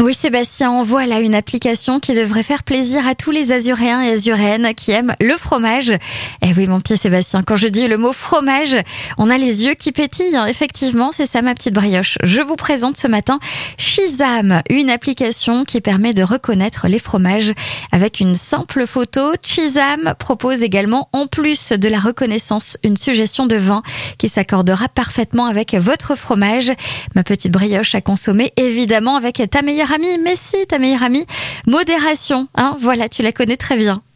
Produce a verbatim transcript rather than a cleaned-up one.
Oui, Sébastien, voilà une application qui devrait faire plaisir à tous les Azuréens et Azuréennes qui aiment le fromage. Eh oui, mon petit Sébastien, quand je dis le mot fromage, on a les yeux qui pétillent. Hein. Effectivement, c'est ça ma petite brioche. Je vous présente ce matin Shizam, une application qui permet de reconnaître les fromages avec une simple photo. Shizam propose également, en plus de la reconnaissance, une suggestion de vin qui s'accordera parfaitement avec votre fromage. Ma petite brioche à consommer, évidemment, avec ta meilleure amie, mais si ta meilleure amie, modération, hein, voilà, tu la connais très bien.